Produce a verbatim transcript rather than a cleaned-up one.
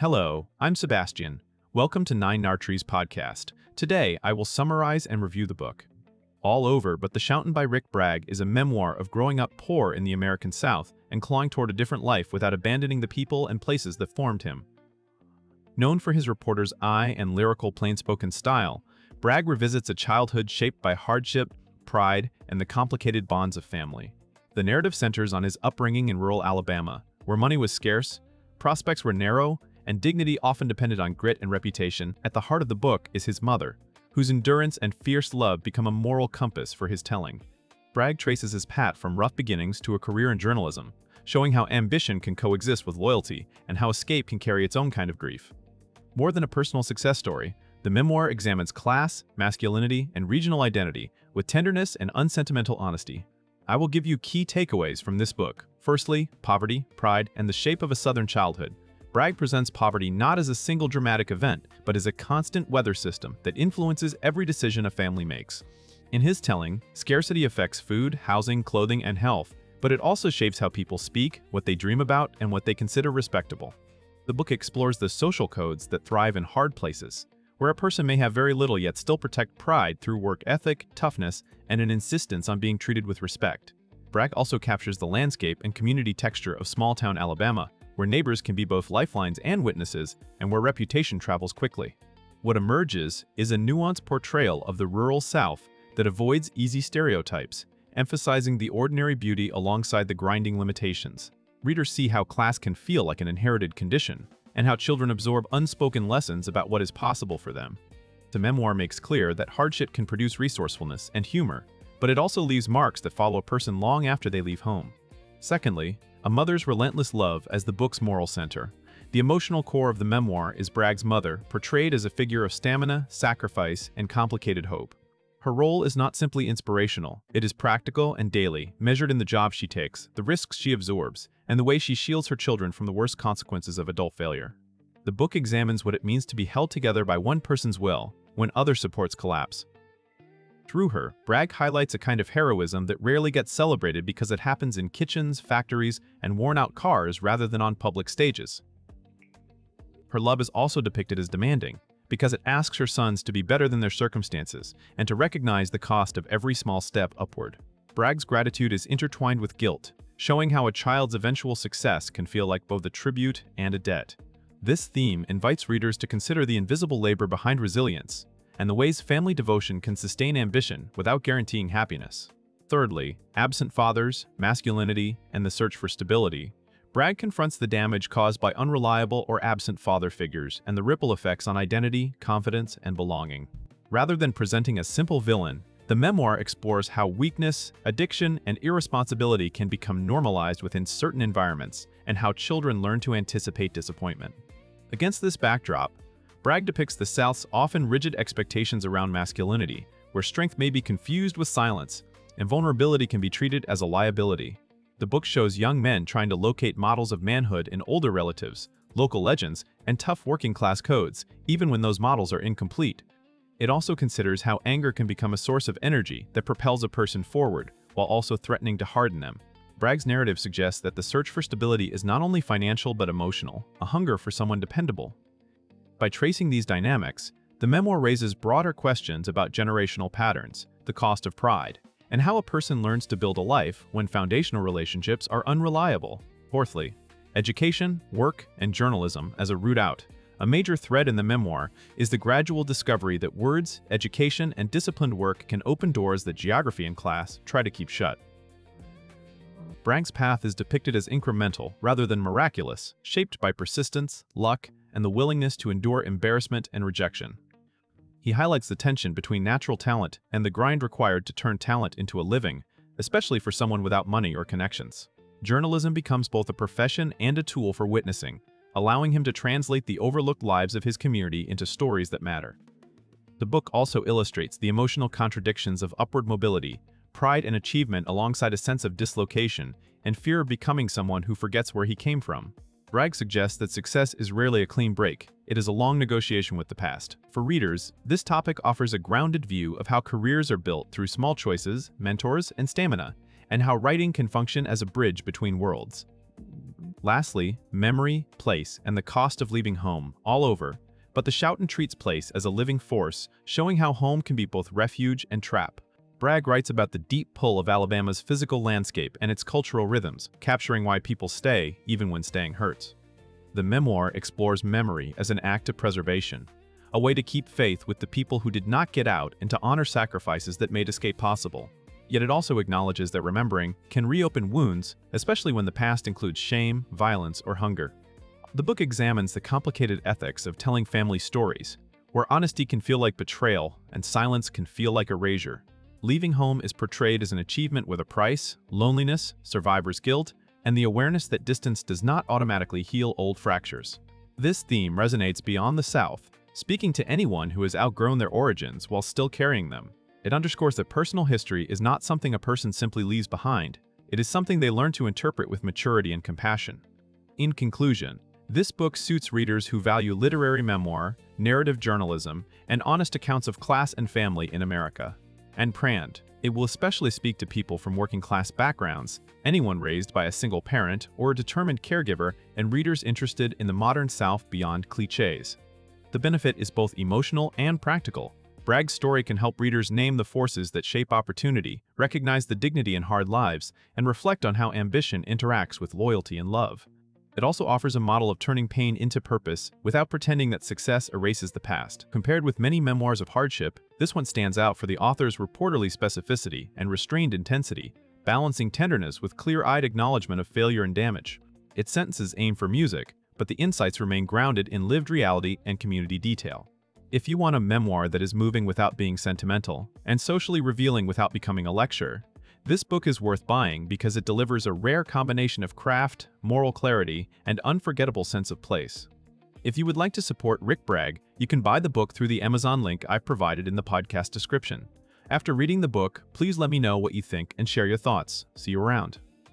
Hello, I'm Sebastian. Welcome to Nine Nartrees podcast. Today, I will summarize and review the book. All Over But the Schouten by Rick Bragg is a memoir of growing up poor in the American South and clawing toward a different life without abandoning the people and places that formed him. Known for his reporter's eye and lyrical plain-spoken style, Bragg revisits a childhood shaped by hardship, pride, and the complicated bonds of family. The narrative centers on his upbringing in rural Alabama, where money was scarce, prospects were narrow, and dignity often depended on grit and reputation. At the heart of the book is his mother, whose endurance and fierce love become a moral compass for his telling. Bragg traces his path from rough beginnings to a career in journalism, showing how ambition can coexist with loyalty and how escape can carry its own kind of grief. More than a personal success story, the memoir examines class, masculinity, and regional identity with tenderness and unsentimental honesty. I will give you key takeaways from this book. Firstly, poverty, pride, and the shape of a Southern childhood. Bragg presents poverty not as a single dramatic event, but as a constant weather system that influences every decision a family makes. In his telling, scarcity affects food, housing, clothing, and health, but it also shapes how people speak, what they dream about, and what they consider respectable. The book explores the social codes that thrive in hard places, where a person may have very little yet still protect pride through work ethic, toughness, and an insistence on being treated with respect. Bragg also captures the landscape and community texture of small-town Alabama, where neighbors can be both lifelines and witnesses, and where reputation travels quickly. What emerges is a nuanced portrayal of the rural South that avoids easy stereotypes, emphasizing the ordinary beauty alongside the grinding limitations. Readers see how class can feel like an inherited condition, and how children absorb unspoken lessons about what is possible for them. The memoir makes clear that hardship can produce resourcefulness and humor, but it also leaves marks that follow a person long after they leave home. Secondly, a mother's relentless love as the book's moral center. The emotional core of the memoir is Bragg's mother, portrayed as a figure of stamina, sacrifice, and complicated hope. Her role is not simply inspirational, it is practical and daily, measured in the job she takes, the risks she absorbs, and the way she shields her children from the worst consequences of adult failure. The book examines what it means to be held together by one person's will when other supports collapse. Through her, Bragg highlights a kind of heroism that rarely gets celebrated because it happens in kitchens, factories, and worn-out cars rather than on public stages. Her love is also depicted as demanding, because it asks her sons to be better than their circumstances and to recognize the cost of every small step upward. Bragg's gratitude is intertwined with guilt, showing how a child's eventual success can feel like both a tribute and a debt. This theme invites readers to consider the invisible labor behind resilience, and the ways family devotion can sustain ambition without guaranteeing happiness. Thirdly, absent fathers, masculinity, and the search for stability. Bragg confronts the damage caused by unreliable or absent father figures and the ripple effects on identity, confidence, and belonging. Rather than presenting a simple villain, the memoir explores how weakness, addiction, and irresponsibility can become normalized within certain environments, and how children learn to anticipate disappointment. Against this backdrop, Bragg depicts the South's often rigid expectations around masculinity, where strength may be confused with silence, and vulnerability can be treated as a liability. The book shows young men trying to locate models of manhood in older relatives, local legends, and tough working-class codes, even when those models are incomplete. It also considers how anger can become a source of energy that propels a person forward, while also threatening to harden them. Bragg's narrative suggests that the search for stability is not only financial but emotional, a hunger for someone dependable. By tracing these dynamics, the memoir raises broader questions about generational patterns, the cost of pride, and how a person learns to build a life when foundational relationships are unreliable. Fourthly, education, work, and journalism as a route out. A major thread in the memoir is the gradual discovery that words, education, and disciplined work can open doors that geography and class try to keep shut. Bragg's path is depicted as incremental rather than miraculous, shaped by persistence, luck, and the willingness to endure embarrassment and rejection. He highlights the tension between natural talent and the grind required to turn talent into a living, especially for someone without money or connections. Journalism becomes both a profession and a tool for witnessing, allowing him to translate the overlooked lives of his community into stories that matter. The book also illustrates the emotional contradictions of upward mobility, pride and achievement alongside a sense of dislocation, and fear of becoming someone who forgets where he came from. Bragg suggests that success is rarely a clean break, it is a long negotiation with the past. For readers, this topic offers a grounded view of how careers are built through small choices, mentors, and stamina, and how writing can function as a bridge between worlds. Lastly, memory, place, and the cost of leaving home, all over, but the Schouten treats place as a living force, showing how home can be both refuge and trap. Bragg writes about the deep pull of Alabama's physical landscape and its cultural rhythms, capturing why people stay, even when staying hurts. The memoir explores memory as an act of preservation, a way to keep faith with the people who did not get out and to honor sacrifices that made escape possible. Yet it also acknowledges that remembering can reopen wounds, especially when the past includes shame, violence, or hunger. The book examines the complicated ethics of telling family stories, where honesty can feel like betrayal and silence can feel like erasure. Leaving home is portrayed as an achievement with a price, loneliness, survivor's guilt, and the awareness that distance does not automatically heal old fractures. This theme resonates beyond the South, speaking to anyone who has outgrown their origins while still carrying them. It underscores that personal history is not something a person simply leaves behind. It is something they learn to interpret with maturity and compassion. In conclusion, this book suits readers who value literary memoir, narrative journalism, and honest accounts of class and family in America. And Prand, it will especially speak to people from working-class backgrounds, anyone raised by a single parent or a determined caregiver, and readers interested in the modern South beyond cliches. The benefit is both emotional and practical. Bragg's story can help readers name the forces that shape opportunity, recognize the dignity in hard lives, and reflect on how ambition interacts with loyalty and love. It also offers a model of turning pain into purpose without pretending that success erases the past. Compared with many memoirs of hardship, this one stands out for the author's reporterly specificity and restrained intensity, balancing tenderness with clear-eyed acknowledgement of failure and damage. Its sentences aim for music, but the insights remain grounded in lived reality and community detail. If you want a memoir that is moving without being sentimental, and socially revealing without becoming a lecture, this book is worth buying because it delivers a rare combination of craft, moral clarity, and unforgettable sense of place. If you would like to support Rick Bragg, you can buy the book through the Amazon link I've provided in the podcast description. After reading the book, please let me know what you think and share your thoughts. See you around.